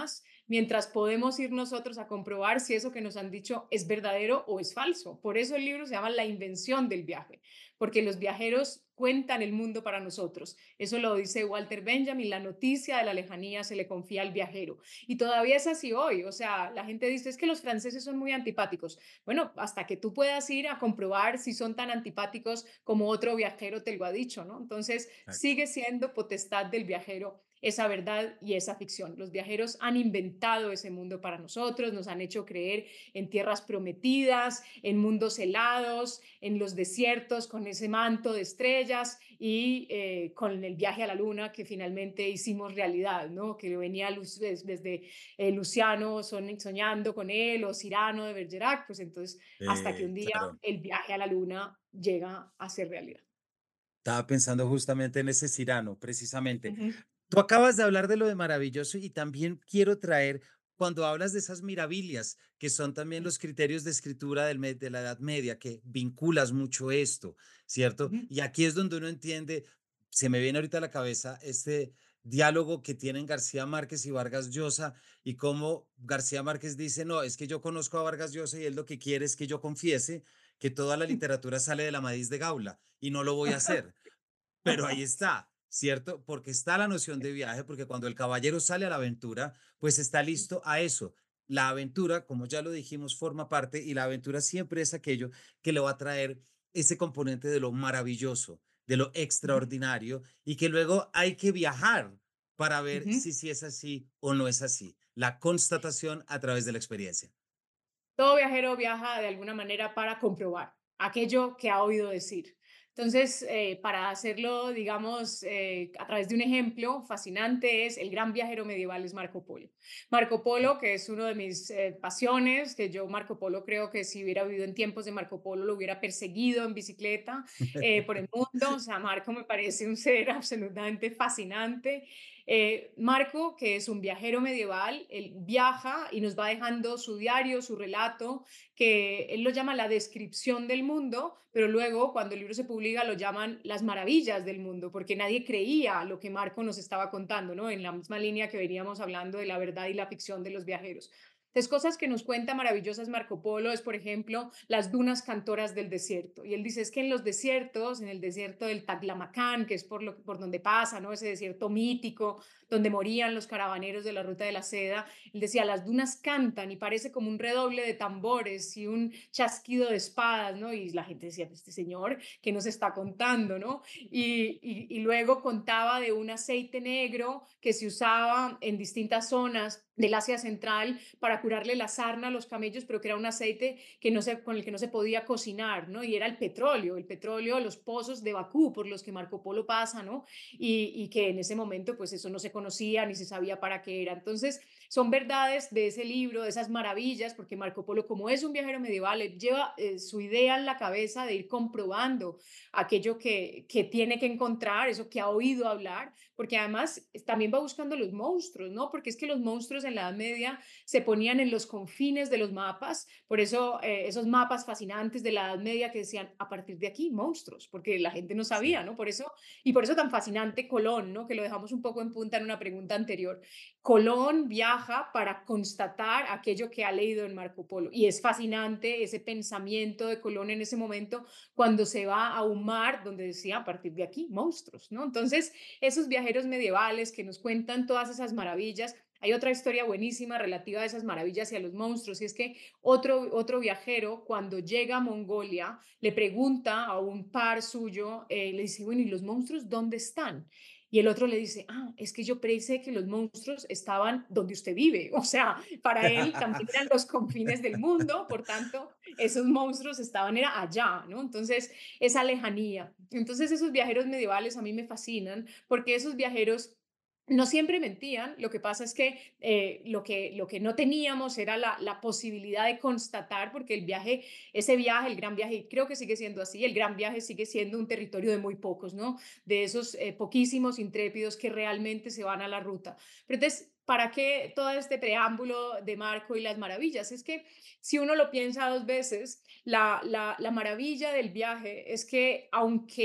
mientras podemos ir nosotros a comprobar si eso que nos han dicho es verdadero o es falso. Por eso el libro se llama La invención del viaje, porque los viajeros cuentan el mundo para nosotros. Eso lo dice Walter Benjamin, la noticia de la lejanía se le confía al viajero. Y todavía es así hoy, o sea, la gente dice es que los franceses son muy antipáticos. Bueno, hasta que tú puedas ir a comprobar si son tan antipáticos como otro viajero te lo ha dicho, ¿no? Entonces, Exacto. sigue siendo potestad del viajero esa verdad y esa ficción. Los viajeros han inventado ese mundo para nosotros, nos han hecho creer en tierras prometidas, en mundos helados, en los desiertos con ese manto de estrellas y eh, con el viaje a la luna que finalmente hicimos realidad, ¿no? Que venía luz, desde eh, Luciano son, soñando con él o Cyrano de Bergerac, pues entonces hasta que Eh, un día claro, el viaje a la luna llega a ser realidad. estaba pensando justamente en ese Cirano, precisamente. Ujú, Tú acabas de hablar de lo de maravilloso y también quiero traer, cuando hablas de esas miravillas, que son también los criterios de escritura del me- de la Edad Media, que vinculas mucho esto, ¿cierto? ujú, Y aquí es donde uno entiende, se me viene ahorita a la cabeza este diálogo que tienen García Márquez y Vargas Llosa y cómo García Márquez dice, no, es que yo conozco a Vargas Llosa y él lo que quiere es que yo confiese que toda la literatura sale de la maíz de Gaula y no lo voy a hacer. Pero ahí está, ¿cierto? Porque está la noción de viaje, porque cuando el caballero sale a la aventura, pues está listo a eso. La aventura, como ya lo dijimos, forma parte y la aventura siempre es aquello que le va a traer ese componente de lo maravilloso, de lo ujú, extraordinario y que luego hay que viajar para ver ujú. si, si es así o no es así. La constatación a través de la experiencia. Todo viajero viaja de alguna manera para comprobar aquello que ha oído decir. Entonces, eh, para hacerlo, digamos, eh, a través de un ejemplo fascinante es el gran viajero medieval es Marco Polo. Marco Polo, que es uno de mis eh, pasiones, que yo Marco Polo creo que si hubiera vivido en tiempos de Marco Polo lo hubiera perseguido en bicicleta eh, por el mundo. O sea, Marco me parece un ser absolutamente fascinante. Eh, Marco, que es un viajero medieval, él viaja y nos va dejando su diario, su relato, que él lo llama la descripción del mundo, pero luego cuando el libro se publica lo llaman las maravillas del mundo, porque nadie creía lo que Marco nos estaba contando, ¿no? En la misma línea que veníamos hablando de la verdad y la ficción de los viajeros. Entonces, cosas que nos cuenta maravillosas Marco Polo es, por ejemplo, las dunas cantoras del desierto. Y él dice, es que en los desiertos, en el desierto del Taglamacán, que es por, lo, por donde pasa, ¿no? Ese desierto mítico, donde morían los caravaneros de la Ruta de la Seda, él decía, las dunas cantan y parece como un redoble de tambores y un chasquido de espadas, ¿no? Y la gente decía, este señor, ¿qué nos está contando, no? Y, y, y luego contaba de un aceite negro que se usaba en distintas zonas del Asia Central para curarle la sarna a los camellos, pero que era un aceite que no se, con el que no se podía cocinar, ¿no? Y era el petróleo, el petróleo, los pozos de Bakú por los que Marco Polo pasa, ¿no? Y, y que en ese momento pues eso no se conocía ni se sabía para qué era. Entonces, son verdades de ese libro, de esas maravillas, porque Marco Polo, como es un viajero medieval, él lleva eh, su idea en la cabeza de ir comprobando aquello que, que tiene que encontrar, eso que ha oído hablar, porque además también va buscando los monstruos, ¿no? Porque es que los monstruos en la Edad Media se ponían en los confines de los mapas, por eso eh, esos mapas fascinantes de la Edad Media que decían, a partir de aquí, monstruos, porque la gente no Sí. sabía, ¿no? Por eso, y por eso tan fascinante Colón, ¿no? Que lo dejamos un poco en punta en una pregunta anterior. Colón viaja para constatar aquello que ha leído en Marco Polo y es fascinante ese pensamiento de Colón en ese momento cuando se va a un mar donde decía a partir de aquí monstruos, ¿no? Entonces, esos viajeros medievales que nos cuentan todas esas maravillas. Hay otra historia buenísima relativa a esas maravillas y a los monstruos, y es que otro, otro viajero, cuando llega a Mongolia, le pregunta a un par suyo, eh, le dice, bueno, ¿y los monstruos dónde están? Y el otro le dice, ah, es que yo pensé que los monstruos estaban donde usted vive. O sea, para él también eran los confines del mundo, por tanto, esos monstruos estaban era allá, ¿no? Entonces, esa lejanía. Entonces, esos viajeros medievales a mí me fascinan porque esos viajeros no siempre mentían, lo que pasa es que, eh, lo, que lo que no teníamos era la, la posibilidad de constatar, porque el viaje, ese viaje, el gran viaje, y creo que sigue siendo así, el gran viaje sigue siendo un territorio de muy pocos, ¿no? De esos eh, poquísimos intrépidos que realmente se van a la ruta. Pero entonces, ¿para qué todo este preámbulo de Marco y las maravillas? Es que si uno lo piensa dos veces, la, la, la maravilla del viaje es que aunque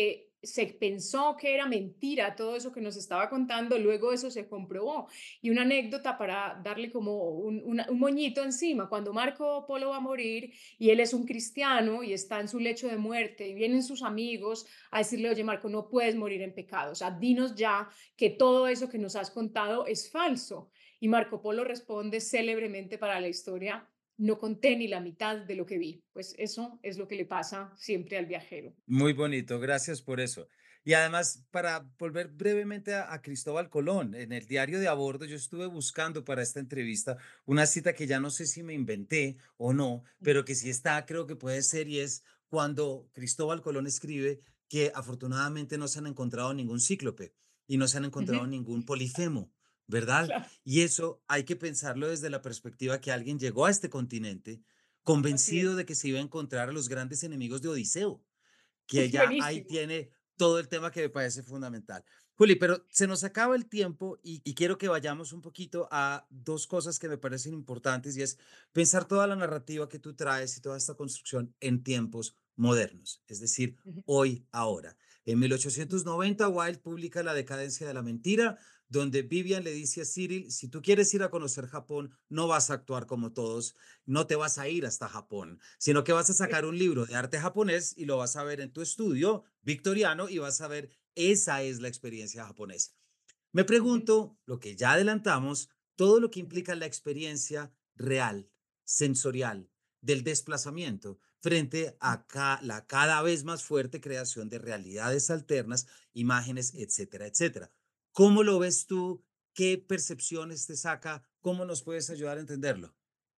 se pensó que era mentira todo eso que nos estaba contando, luego eso se comprobó. Y una anécdota para darle como un, una- un moñito encima, cuando Marco Polo va a morir y él es un cristiano y está en su lecho de muerte y vienen sus amigos a decirle, oye Marco, no puedes morir en pecado, o sea, dinos ya que todo eso que nos has contado es falso. Y Marco Polo responde célebremente para la historia, no conté ni la mitad de lo que vi. Pues eso es lo que le pasa siempre al viajero. Muy bonito, gracias por eso. Y además, para volver brevemente a, a Cristóbal Colón, en el diario de a bordo yo estuve buscando para esta entrevista una cita que ya no sé si me inventé o no, pero que sí está, creo que puede ser, y es cuando Cristóbal Colón escribe que afortunadamente no se han encontrado ningún cíclope y no se han encontrado Ujú, ningún polifemo, ¿verdad? claro, Y eso hay que pensarlo desde la perspectiva que alguien llegó a este continente así convencido es. de que se iba a encontrar a los grandes enemigos de Odiseo, que ya ahí Buenísimo. tiene todo el tema que me parece fundamental. Juli, pero se nos acaba el tiempo y, y quiero que vayamos un poquito a dos cosas que me parecen importantes y es pensar toda la narrativa que tú traes y toda esta construcción en tiempos modernos, es decir, Ujú, hoy, ahora. En ujú. mil ochocientos noventa, Wilde publica La decadencia de la mentira, donde Vivian le dice a Cyril, si tú quieres ir a conocer Japón, no vas a actuar como todos, no te vas a ir hasta Japón, sino que vas a sacar un libro de arte japonés y lo vas a ver en tu estudio victoriano y vas a ver, esa es la experiencia japonesa. Me Ujú, pregunto, lo que ya adelantamos, todo lo que ujú, implica la experiencia real, sensorial, del desplazamiento frente ujú. a ca la cada vez más fuerte creación de realidades alternas, imágenes, etcétera, etcétera. ¿Cómo lo ves tú? ¿Qué percepciones te saca? ¿Cómo nos puedes ayudar a entenderlo?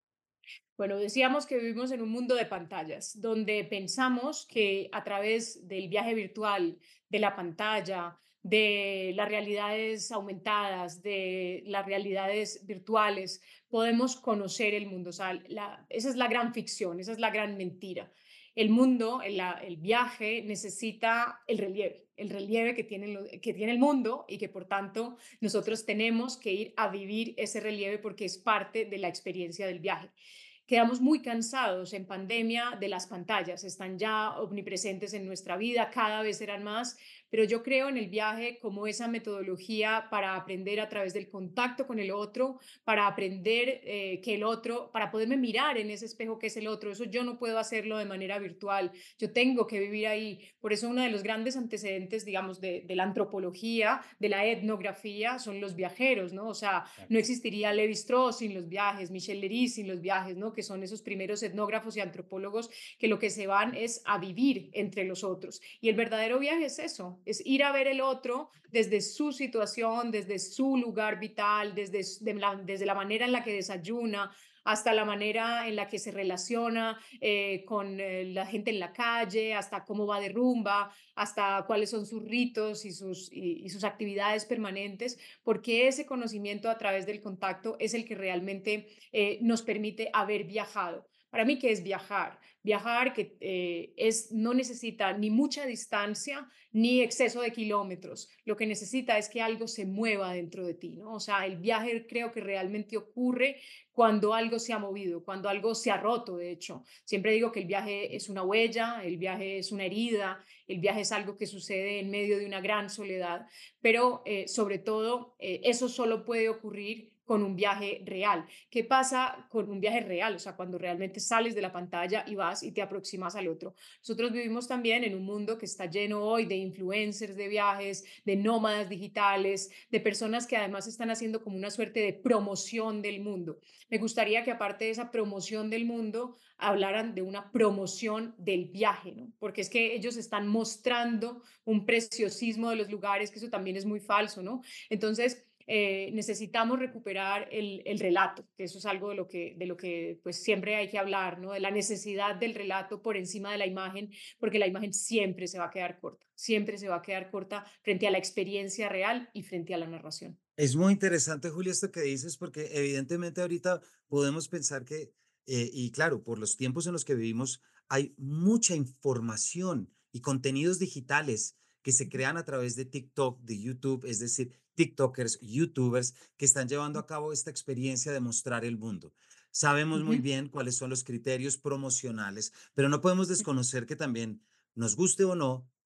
Bueno, decíamos que vivimos en un mundo de pantallas, donde pensamos que a través del viaje virtual, de la pantalla, de las realidades aumentadas, de las realidades virtuales, podemos conocer el mundo. O sea, la- esa es la gran ficción, esa es la gran mentira. El mundo, el, la- el viaje necesita el relieve, el relieve que tiene, lo- que tiene el mundo y que por tanto nosotros tenemos que ir a vivir ese relieve porque es parte de la experiencia del viaje. Quedamos muy cansados en pandemia de las pantallas, están ya omnipresentes en nuestra vida, cada vez serán más, pero yo creo en el viaje como esa metodología para aprender a través del contacto con el otro, para aprender eh, que el otro, para poderme mirar en ese espejo que es el otro. Eso yo no puedo hacerlo de manera virtual, yo tengo que vivir ahí. Por eso uno de los grandes antecedentes, digamos, de, de la antropología, de la etnografía, son los viajeros, ¿no? O sea, no existiría Levi Strauss sin los viajes, Michel Lery sin los viajes, ¿no? Que son esos primeros etnógrafos y antropólogos que lo que se van es a vivir entre los otros. Y el verdadero viaje es eso, es ir a ver el otro desde su situación, desde su lugar vital, desde, de la, desde la manera en la que desayuna, hasta la manera en la que se relaciona eh, con eh, la gente en la calle, hasta cómo va de rumba, hasta cuáles son sus ritos y sus, y, y sus actividades permanentes, porque ese conocimiento a través del contacto es el que realmente eh, nos permite haber viajado. Para mí, ¿qué es viajar? Viajar que eh, es, no necesita ni mucha distancia ni exceso de kilómetros. Lo que necesita es que algo se mueva dentro de ti, ¿no? O sea, el viaje creo que realmente ocurre cuando algo se ha movido, cuando algo se ha roto, de hecho. Siempre digo que el viaje es una huella, el viaje es una herida, el viaje es algo que sucede en medio de una gran soledad, pero eh, sobre todo eh, eso solo puede ocurrir con un viaje real. ¿Qué pasa con un viaje real? O sea, cuando realmente sales de la pantalla y vas y te aproximas al otro. Nosotros vivimos también en un mundo que está lleno hoy de influencers de viajes, de nómadas digitales, de personas que además están haciendo como una suerte de promoción del mundo. Me gustaría que aparte de esa promoción del mundo, hablaran de una promoción del viaje, ¿no? Porque es que ellos están mostrando un preciosismo de los lugares, que eso también es muy falso, ¿no? Entonces, eh, necesitamos recuperar el, el, relato, que eso es algo de lo que, de lo que pues siempre hay que hablar, ¿no? De la necesidad del relato por encima de la imagen, porque la imagen siempre se va a quedar corta, siempre se va a quedar corta frente a la experiencia real y frente a la narración. Es muy interesante, Julia, esto que dices, porque evidentemente ahorita podemos pensar que, eh, y claro, por los tiempos en los que vivimos, hay mucha información y contenidos digitales que se crean a través de TikTok, de YouTube, es decir, TikTokers, YouTubers, que están llevando a cabo esta experiencia de mostrar el mundo. Sabemos muy Ujú, bien cuáles son los criterios promocionales, pero no podemos desconocer que también, nos guste o no,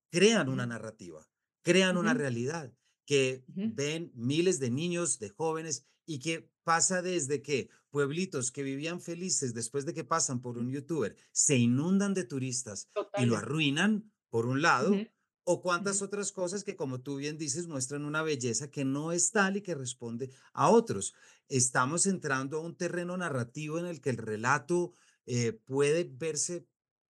crean una Ujú, narrativa, crean una ujú, realidad que ujú, ven miles de niños, de jóvenes, y que pasa desde que pueblitos que vivían felices después de que pasan por ujú. un youtuber se inundan de turistas y lo Totalmente. arruinan, por un Ujú, lado, o ujú. cuántas otras cosas que, como tú bien dices, muestran una belleza que no es tal y que responde a otros. Estamos entrando a un terreno narrativo en el que el relato eh, puede verse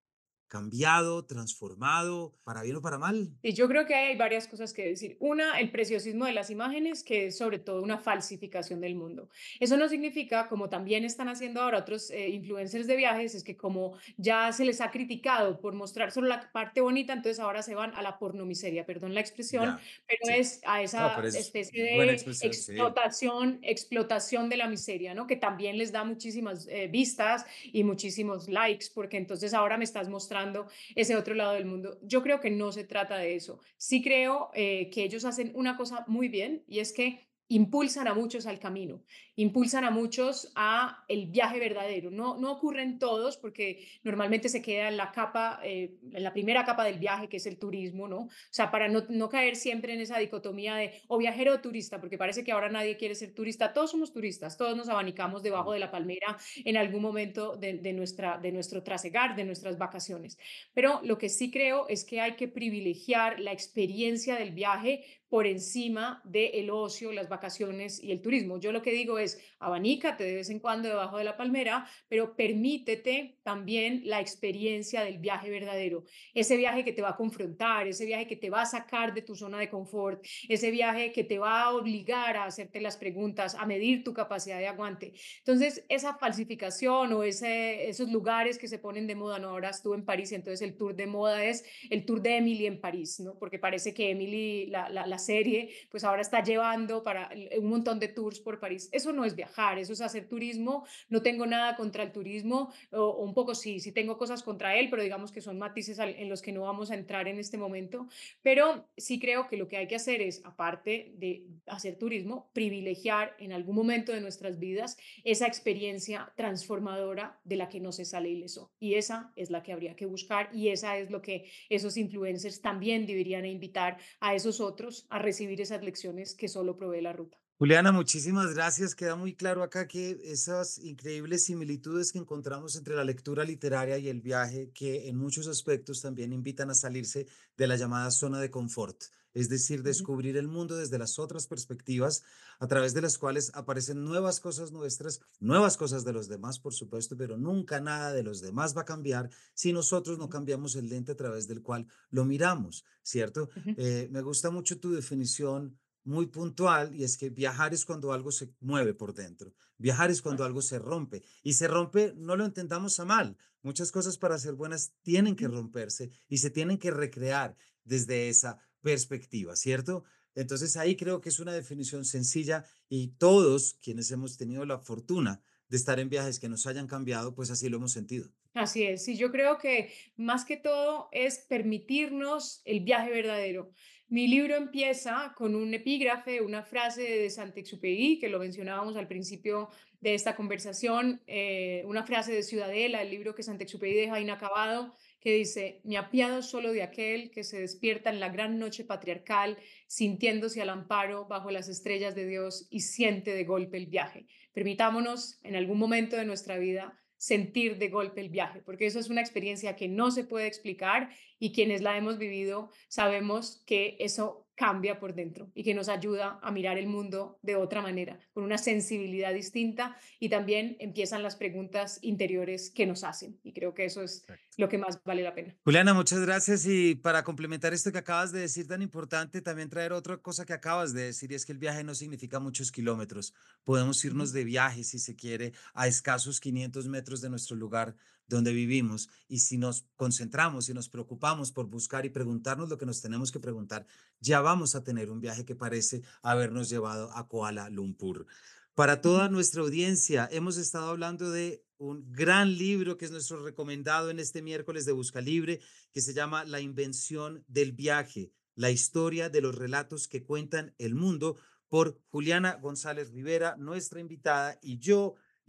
cambiado, transformado, para bien o para mal. Y yo creo que hay varias cosas que decir. Una, el preciosismo de las imágenes, que es sobre todo una falsificación del mundo. Eso no significa, como también están haciendo ahora otros eh, influencers de viajes, es que como ya se les ha criticado por mostrar solo la parte bonita, entonces ahora se van a la pornomiseria, perdón la expresión, Ya, pero sí. es a No, pero esa es especie buena de expresión, sí. explotación, explotación de la miseria, ¿no? Que también les da muchísimas eh, vistas y muchísimos likes, porque entonces ahora me estás mostrando ese otro lado del mundo. Yo creo que no se trata de eso. Sí creo eh, que ellos hacen una cosa muy bien y es que impulsan a muchos al camino, impulsan a muchos a el viaje verdadero. No, no ocurre en todos porque normalmente se queda en la capa, eh, en la primera capa del viaje, que es el turismo, ¿no? O sea, para no, no caer siempre en esa dicotomía de o viajero o turista, porque parece que ahora nadie quiere ser turista. Todos somos turistas, todos nos abanicamos debajo Sí. de la palmera en algún momento de, de nuestra, de nuestro trasegar, de nuestras vacaciones. Pero lo que sí creo es que hay que privilegiar la experiencia del viaje por encima del ocio, las vacaciones y el turismo. Yo lo que digo es, abanícate de vez en cuando debajo de la palmera, pero permítete también la experiencia del viaje verdadero, ese viaje que te va a confrontar, ese viaje que te va a sacar de tu zona de confort, ese viaje que te va a obligar a hacerte las preguntas, a medir tu capacidad de aguante. Entonces, esa falsificación o ese, esos lugares que se ponen de moda, ¿no? Ahora estuve en París y entonces el tour de moda es el tour de Emily en París, ¿no? Porque parece que Emily, la, la, la serie, pues ahora está llevando para un montón de tours por París. Eso no es viajar, eso es hacer turismo. No tengo nada contra el turismo, o, o un poco sí, sí tengo cosas contra él, pero digamos que son matices al, en los que no vamos a entrar en este momento. Pero sí creo que lo que hay que hacer es, aparte de hacer turismo, privilegiar en algún momento de nuestras vidas esa experiencia transformadora de la que no se sale ileso. Y esa es la que habría que buscar y esa es lo que esos influencers también deberían invitar a esos otros a recibir esas lecciones que solo provee la ruta. Juliana, muchísimas gracias. Queda muy claro acá que esas increíbles similitudes que encontramos entre la lectura literaria y el viaje, que en muchos aspectos también invitan a salirse de la llamada zona de confort, es decir, Ujú, descubrir el mundo desde las otras perspectivas, a través de las cuales aparecen nuevas cosas nuestras, nuevas cosas de los demás, por supuesto, pero nunca nada de los demás va a cambiar si nosotros no ujú, cambiamos el lente a través del cual lo miramos, ¿cierto? ujú. Eh, me gusta mucho tu definición muy puntual, y es que viajar es cuando algo se mueve por dentro. Viajar es cuando Así algo se rompe, y se rompe, no lo entendamos a mal. Muchas cosas para ser buenas tienen que es. romperse y se tienen que recrear desde esa perspectiva, ¿cierto? Entonces ahí creo que es una definición sencilla, y todos quienes hemos tenido la fortuna de estar en viajes que nos hayan cambiado, pues así lo hemos sentido. Así es, y yo creo que más que todo es permitirnos el viaje verdadero. Mi libro empieza con un epígrafe, una frase de Saint-Exupéry, que lo mencionábamos al principio de esta conversación, eh, una frase de Ciudadela, el libro que Saint-Exupéry deja inacabado, que dice, me apiado solo de aquel que se despierta en la gran noche patriarcal, sintiéndose al amparo bajo las estrellas de Dios y siente de golpe el viaje. Permitámonos en algún momento de nuestra vida sentir de golpe el viaje, porque eso es una experiencia que no se puede explicar y quienes la hemos vivido sabemos que eso cambia por dentro y que nos ayuda a mirar el mundo de otra manera, con una sensibilidad distinta y también empiezan las preguntas interiores que nos hacen y creo que eso es lo que más vale la pena. Juliana, muchas gracias. Y para complementar esto que acabas de decir tan importante, también traer otra cosa que acabas de decir, y es que el viaje no significa muchos kilómetros. Podemos irnos Ujú, de viaje, si se quiere, a escasos quinientos metros de nuestro lugar donde vivimos. Y si nos concentramos y nos preocupamos por buscar y preguntarnos lo que nos tenemos que preguntar, ya vamos a tener un viaje que parece habernos llevado a Kuala Lumpur. Para ujú. toda nuestra audiencia, hemos estado hablando de un gran libro que es nuestro recomendado en este miércoles de Busca Libre, que se llama La invención del viaje, la historia de los relatos que cuentan el mundo, por Juliana González Rivera, nuestra invitada, y yo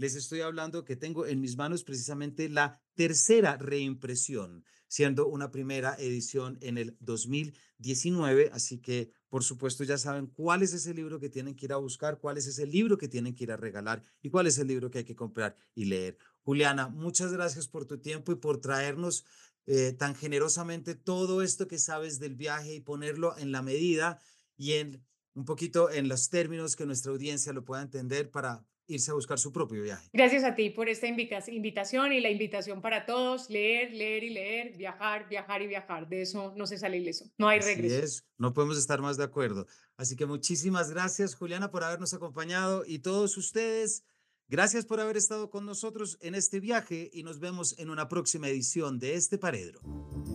Les estoy hablando que tengo en mis manos precisamente la tercera reimpresión, siendo una primera edición en el dos mil diecinueve. Así que, por supuesto, ya saben cuál es ese libro que tienen que ir a buscar, cuál es ese libro que tienen que ir a regalar y cuál es el libro que hay que comprar y leer. Juliana, muchas gracias por tu tiempo y por traernos eh, tan generosamente todo esto que sabes del viaje y ponerlo en la medida y en un poquito en los términos que nuestra audiencia lo pueda entender para irse a buscar su propio viaje. Gracias a ti por esta invica- invitación y la invitación para todos, leer, leer y leer, viajar, viajar y viajar. De eso no se sale ileso, no hay Así regreso. es, no podemos estar más de acuerdo. Así que muchísimas gracias, Juliana, por habernos acompañado y todos ustedes, gracias por haber estado con nosotros en este viaje y nos vemos en una próxima edición de este Paredro.